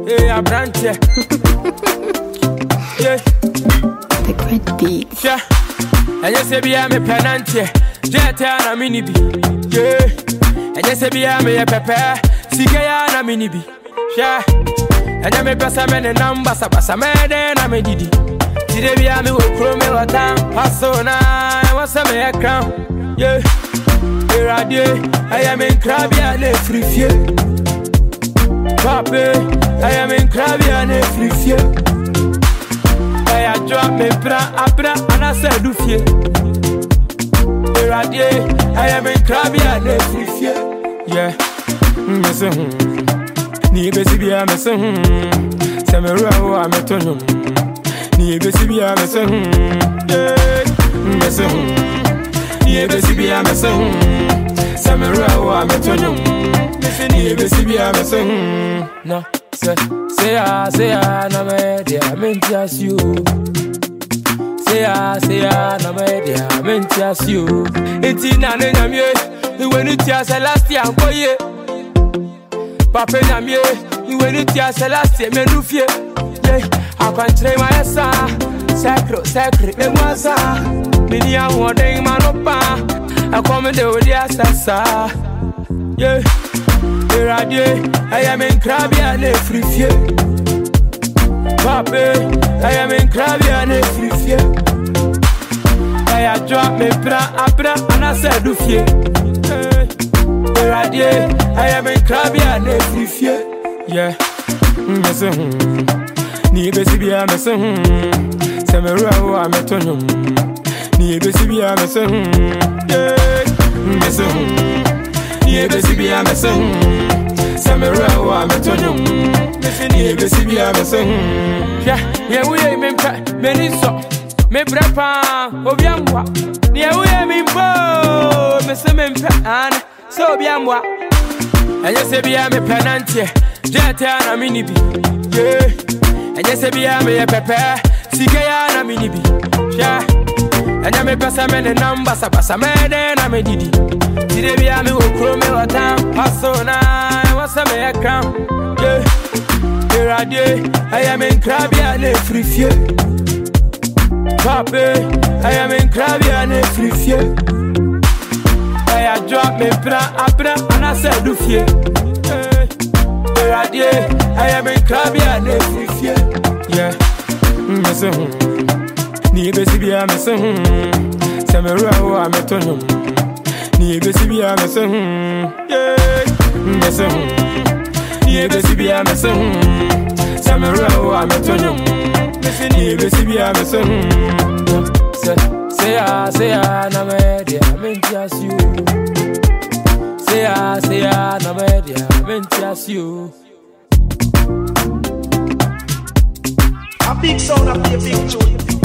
Hey, I branch, yeah. The great beats. Yeah. And you say, be a me penantie. Jetta, mini be. Yeah. And you say, be a me a pepper. Sigaya, mini be. Yeah. And you may pass a man and number, Sabasa man, and I'm a diddy. Today, be a me will crow me or down. Passona, I was a me a crown. Yeah. Here I am in Krabby and a free fear. Pape, I am in Krabby and a free fear. I drop me abra and I said do fear. Here I am in Krabby and a free fear. Yeah, missing. Ni besi a missing. Samara, I'm a tonum. Ni besi a missing. Yeah, missing. Ni besi a missing. Samara, I'm a tonum. Ni besi a missing. No, say na me dia mentias you. Say na me dia mentias you. Enti na nyamye, when it ya last year boye. Papa nyamye, when it ya last year menufie. Yeah, I can train my son. Sacre, me mwasa. Mini ya wode manopa. I come de odi asasa. Yeah. I am in Krabby and a free fear. Pape, I am in Krabby and a free fear. I drop me abra and I said do fear. I am in Krabby and a free fear. Yeah, missing. Ni besi a missing. Samara, I'm a tonum. Ni besi a missing. Yeah, missing. Ni besi a missing. Samara, I'm a tonum. Ni besi a missing. Yeah, we ain't many so. Me brapa, Obiamwa. Yeah, we ain't mimbo. Miss Mempan, so Biamwa. And you say, be a me penantie. Jetta, mini be. Yeah, and you say, be a me a pepper. Sigaya, mini be. Yeah, and you may pass a man and number, Sabasa man, and I'm a diddy. Today, be a me will crow me or down. Passona, I was a me a crown. Yeah, here I am in Krabby and a free fear. Pape, I am in Krabby and a free fear. I drop me abra and I said do fear. Here I am in Krabby and a free fear. Yeah, missing. Ni besi a missing. Samara, I'm a tonum. Ni besi a missing. Yeah, missing. Ni besi a missing. Samara, I'm a tonum. Ni besi a missing. Say na me dia mentias you. Say na me dia mentias you. A big sound of a big tune.